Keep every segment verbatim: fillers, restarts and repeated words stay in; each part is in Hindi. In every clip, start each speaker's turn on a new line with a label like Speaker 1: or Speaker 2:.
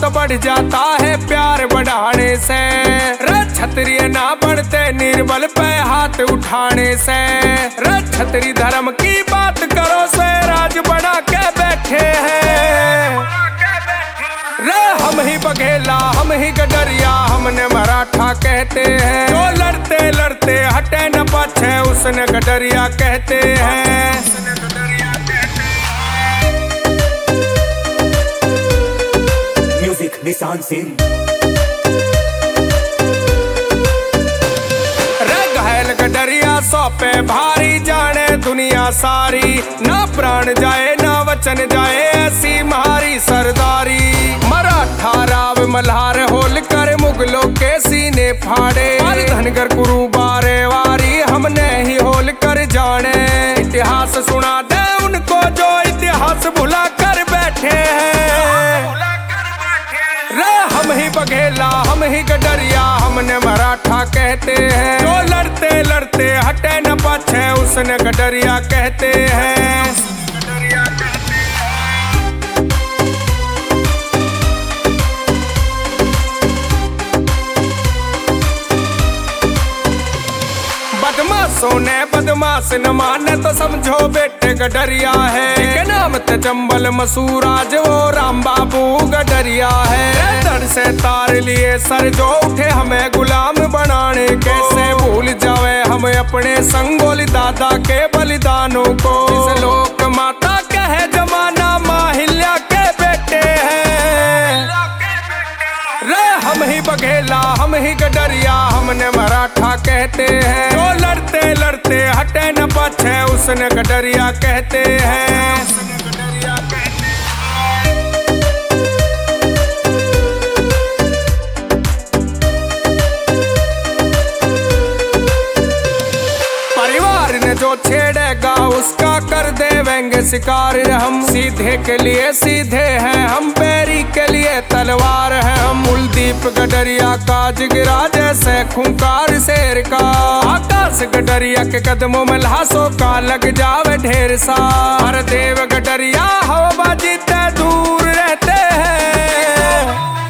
Speaker 1: तो बढ़ जाता है प्यार बढ़ाने से। रे क्षत्रिय ना बढ़ते निर्बल पे हाथ उठाने से। रे क्षत्रिय धर्म की बात करो से राज बढ़ा के बैठे हैं। रे हम ही बघेला हम ही गडरिया हमने मराठा कहते हैं। जो लड़ते लड़ते हटे न पाछे उसने गडरिया कहते हैं।
Speaker 2: म्यूजिक निशान सिंह।
Speaker 1: रे घायल गडरिया सौंपे भारी जाने दुनिया सारी। ना प्राण जाए ना वचन जाए ऐसी महारी सरदारी। मराठा राव मल्हार होल कर मुगलों के सीने फाड़े। धनगर कुरु बारे वारी हमने ही होल कर जाने। इतिहास सुना दे उनको जो इतिहास भुला कर बैठे हैं। रे हम ही बघेला हम ही गडरिया हमने मराठा कहते हैं। जो लड़ते लड़ते हटे न पाछे उसने गडरिया कहते हैं। बदमाशों ने बदमाश न माने तो समझो बेटे गडरिया है। एक नाम ते चंबल मसूराज वो राम बाबू गडरिया है। धड़ से तार लिए सर जो उठे हमें गुलाम बनाने। कैसे भूल जावे हम अपने संगोली दादा के बलिदानों को। इस लोक माता कहे जमाना माहिल्या के बेटे हैं। रे हम ही बघेला हम ही गडरिया हमने मराठा कहते हैं। जो लड़ते लड़ते हटे न पाछे उसने गडरिया कहते हैं। परिवार ने जो छेड़ेगा उसका कर देवेंगे शिकार हम। सीधे के लिए सीधे हैं हम बैरी के लिए तलवार है हम। कुलदीप गडरिया का जिगरा जैसे खूंखार शेर का। आकाश गडरिया के कदमों में लाशों का लग जावे ढेर सा। हर देव गडरिया हवाबाजी ते दूर रहते हैं।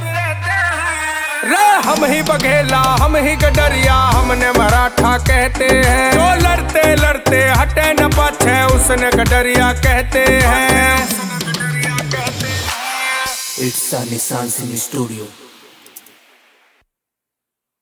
Speaker 1: रे हम ही बघेला हम ही गडरिया हमने मराठा कहते हैं। जो लड़ते लड़ते हटे न पाछे उसने गडरिया कहते हैं।
Speaker 2: इट्स निशान सिंह स्टूडियो।